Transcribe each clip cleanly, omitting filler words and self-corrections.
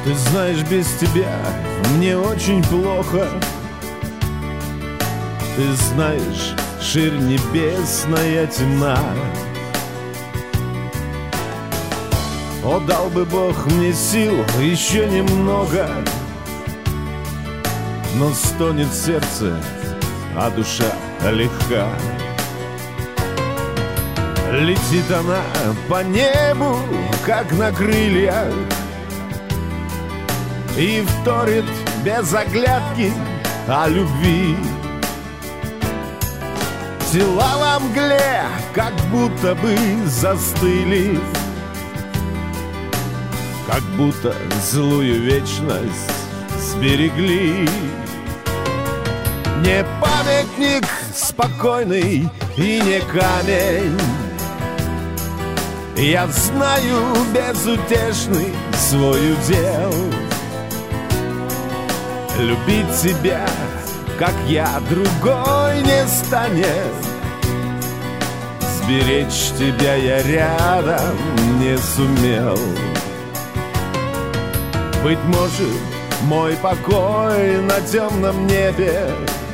Ты знаешь, без тебя мне очень плохо. Ты знаешь, ширь небесная темна. О, дал бы Бог мне сил еще немного, но стонет сердце, а душа легка. Летит она по небу, как на крыльях, и вторит без оглядки о любви. Тела во мгле, как будто бы застыли, как будто злую вечность сберегли. Не памятник спокойный и не камень, я знаю безутешный свой удел. Любить тебя, как я, другой не станет. Сберечь тебя я рядом не сумел. Быть может, мой покой на темном небе,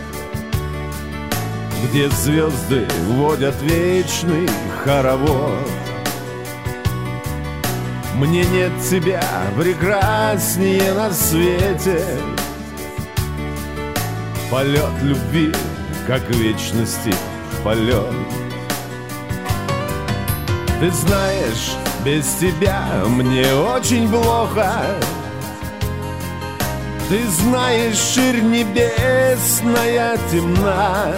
где звезды водят вечный хоровод. Мне нет тебя прекраснее на свете. Полет любви, как вечности полет. Ты знаешь, без тебя мне очень плохо. Ты знаешь, ширь небесная темна.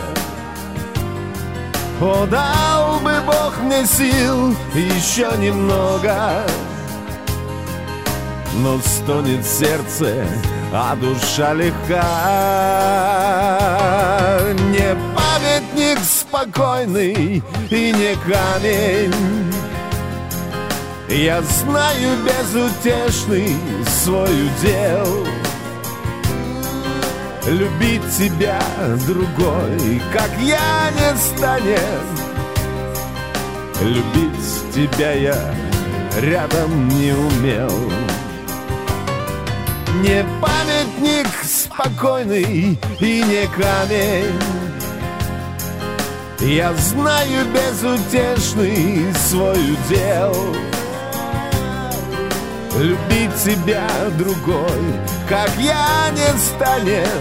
О, дал бы Бог мне сил еще немного, но стонет сердце, а душа легка. Не памятник спокойный и не камень, я знаю безутешный свой удел. Любить тебя другой, как я, не станет. Любить тебя я рядом не умел. Не памятник спокойный и не камень, я знаю безутешный свой удел. Любить тебя другой, как я, не станет.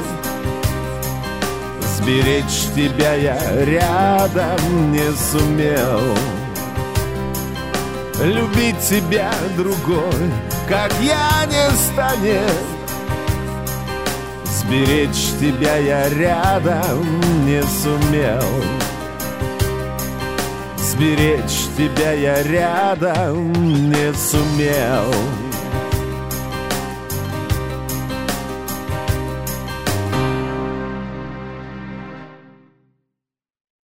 Сберечь тебя я рядом не сумел. Любить тебя другой, как я, не станет. Сберечь тебя я рядом не сумел. Сберечь тебя я рядом не сумел.